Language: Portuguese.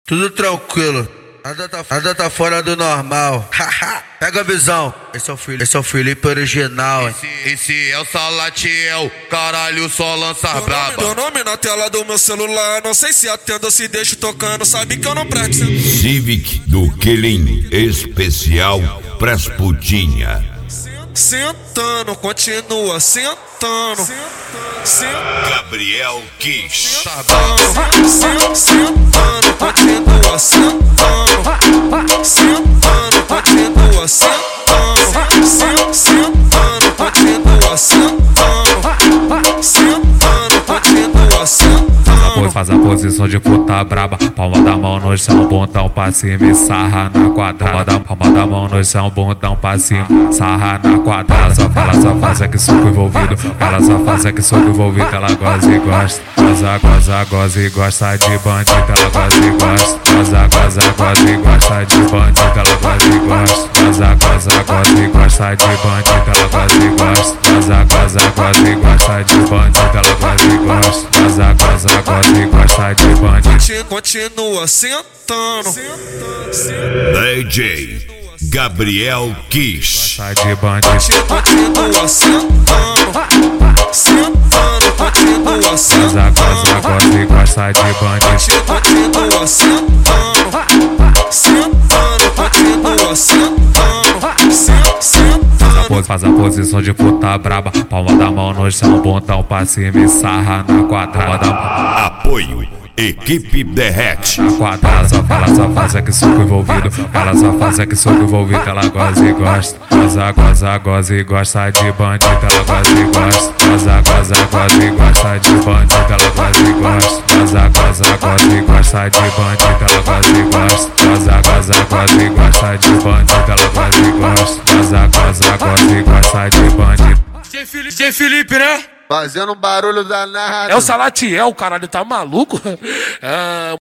Tudo tranquilo, nada tá fora do normal. Pega a visão, esse é o Felipe original. Esse é o Salatiel, caralho, só lança braba. Meu nome na tela do meu celular, não sei se atendo ou se deixo tocando, sabe que eu não presto. Civic do Quilin, especial pras putinha. Sentando, continua sentando. Gabriel Kish. Sentando, continua sentando. Sentando, continua sentando. Sentando, continua sentando. Sentando, continua sentando. Faz a posição de puta braba. Palma da mão no chão, bundão pra cima e sarra na quadrada. Palma da mão no chão, bundão pra cima, sarra na quadrada. Ela só faz é que soco envolvido. Ela só faz é que soco envolvido. Ela goza e gosta. Goza e gosta de bandido. Ela goza e gosta. Goza e gosta de bandido. Ela goza e gosta. Goza e gosta de bandido. Ela goza e gosta. Goza e gosta de bandido. Ela goza e gosta. Goza e gosta de bandido. Continua sentando. DJ Gabriel Kish. Gosta de bandido. Continua sentando. Sentando, continua sentando. Goza e gosta de bandido. Continua sentando. Sentando, continua sentando. Sentando. Faz a posição de puta braba. Palma da mão no chão, bundão pra cima e sarra na quadrada. Apoio Equipe Derrete. Ela só faz é que soco envolvido. Ela só faz é que soco envolvido. Ela goza e gosta. Goza e gosta de bandido. Ela goza e gosta. Goza e gosta de bandido. Ela goza e gosta. Goza e gosta de bandido. Ela goza e gosta. Goza e gosta de bandido. Ela goza e gosta. Goza e gosta de bandido. DJ Felipe, né? Fazendo um barulho danado. É o Salatiel, caralho, tá maluco?